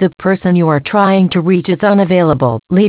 The person you are trying to reach is unavailable. Leave